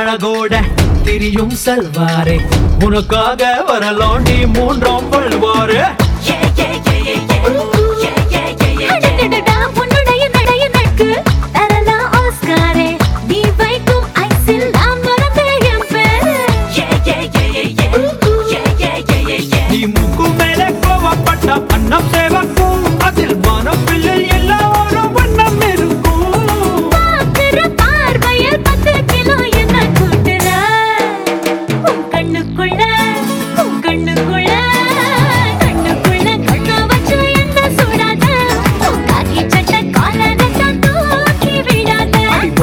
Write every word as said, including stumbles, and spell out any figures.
அழகோட திரியும் சல்வாரே உனக்காக வரலாண்டி மூன்றாம் பல்வாரு உன்னுடைய நடைய நட்கு தரலாம் ஆஸ்காரே நீ வைக்கும் ஐசில் நான் மறந்தேன் நீ முக்கு மேலே கோவப்பட்ட அன்னம் சேவக்கு